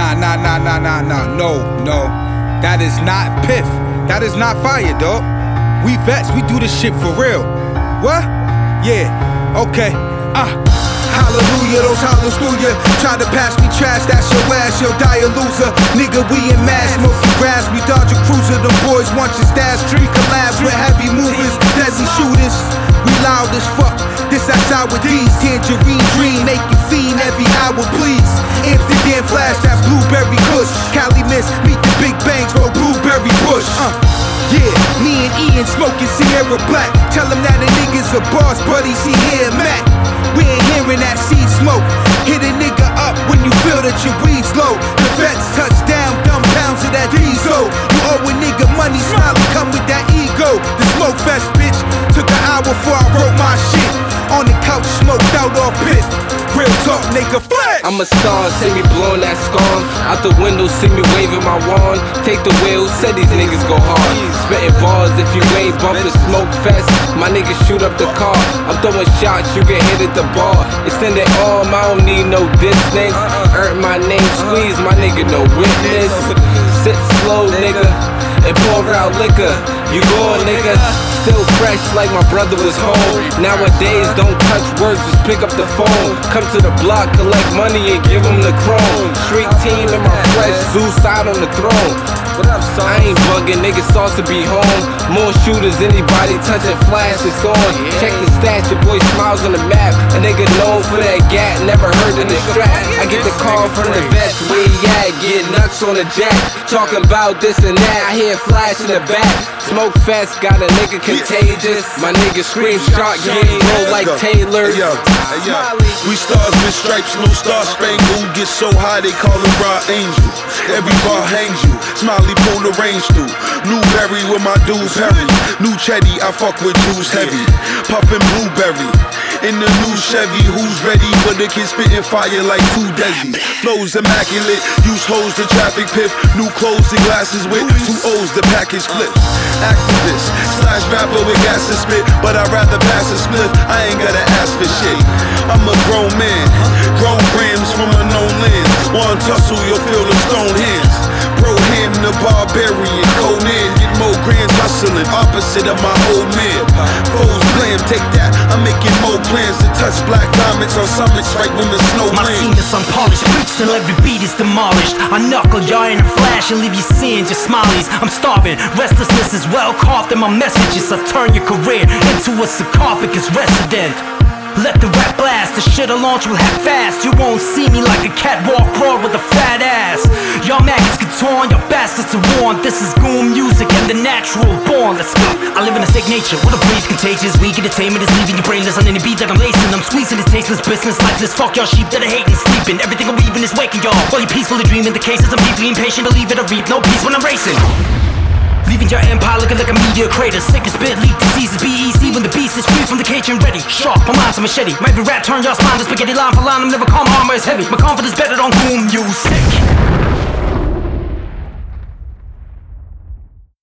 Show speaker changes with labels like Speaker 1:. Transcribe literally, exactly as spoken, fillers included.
Speaker 1: Nah, nah, nah, nah, nah, nah. No, no. That is not piff. That is not fire, dog. We vets, we do this shit for real. What? Yeah, okay. Ah. Uh. Hallelujah, those hollows through ya. Try to pass me trash, that's your ass, you'll die a loser. Nigga, we in mass, smoking grass, we dodge a cruiser. The boys want your stash, tree collabs with heavy movers, deadly shooters. We loud as fuck, this outside with these. Tangerine dream, make you fiend every hour, please. Amsterdam flash, that blueberry kush. Cali miss, meet the big bangs, roll blueberry bush. Uh. Yeah, me and Ian smoking Sierra Black. Tell him that a nigga's a boss, buddy, see here, Mac. We ain't hearing that seed smoke. Hit a nigga up when you feel that your weed's low. The vets touch down, dumb pounds of that diesel. You owe a nigga money, Smiley come with that ego. The smoke fest, bitch, took an hour before I wrote my shit. On the couch, smoked out off piss. Real talk, nigga, flex.
Speaker 2: I'm a star, see me blowing that scorn. Out the window, see me waving my wand. Take the wheel, said these niggas go hard. Spitting bars if you ain't bumping smoke fest. My niggas shoot up the car. I'm throwing shots, you get hit at the bar. Extend it arm, I don't need no distance. Earn my name, squeeze, my nigga, no witness. Sit slow, nigga, and pour out liquor. You going, nigga? Still fresh like my brother was home. Nowadays, don't touch words, just pick up the phone. Come to the block, collect money and give them the chrome. Street team in my flesh, Zeus out on the throne. What up, son? I ain't bugging, niggas sauce to be home. More shooters, anybody touching flash, it's on. Check the stats, your boy smiles on the map. A nigga known for that gat, never heard of the strap. I get the call from the vets, where he at? Get nuts on the jack. Talking about this and that, I hear flash in the back. Smoke fest, got a nigga contagious. My nigga scream shark, get roll like Taylor.
Speaker 3: Hey, yo, hey, yo. We stars with stripes, no star spangled. Get so high they call him Raw Angel. Every bar hangs you, Smiley pull the range through. New berry with my dudes Harry. New Chetty, I fuck with Jews heavy. Puffin' blueberry in the new Chevy. Who's ready for the kid spitting fire like two Desi? Flows immaculate, use hoes to traffic pip. New clothes and glasses with two O's, the package flip. Activist, slash rapper with gas and spit, but I'd rather pass a spliff. I ain't gotta ask for shit. I'm a grown man, grown grams from a known land. One tussle, you'll feel the stone hands. Bro him, the barbarian, Conan. Get more grands hustling, opposite of my old man. Foes blam, take that, I'm making more plans to touch black diamonds on summits right when the snow
Speaker 4: My
Speaker 3: lands.
Speaker 4: scene is unpolished, preach till every beat is demolished. I knuckle y'all in a flash and leave you seeing just smileys. I'm starving, restlessness is well carved in my messages. I turn your career into a sarcophagus resident. Let the rap blast, the shit'll launch real half fast. You won't see me like a catwalk broad with a fat ass. Y'all maggots get torn, y'all bastards are warned. This is goon music and the natural born. Let's go. I live in a sick nature, what a breeze contagious. Weak entertainment is leaving you brainless. On any beat that I'm lacing, I'm squeezing this tasteless business lifeless. Fuck y'all sheep that are hating, sleeping. Everything I'm weaving is waking y'all while you're peacefully dreaming. The cases I'm deeply impatient, believe it or reap no peace when I'm racing. Leaving your empire looking like a meteor crater. Sick as spit, leak diseases, B E C when the beast is free from the cage and ready. Sharp, my mind's a machete. My every rap turn y'all spine to spaghetti line for line. I'm never calm, my armor is heavy. My confidence better on whom you sick.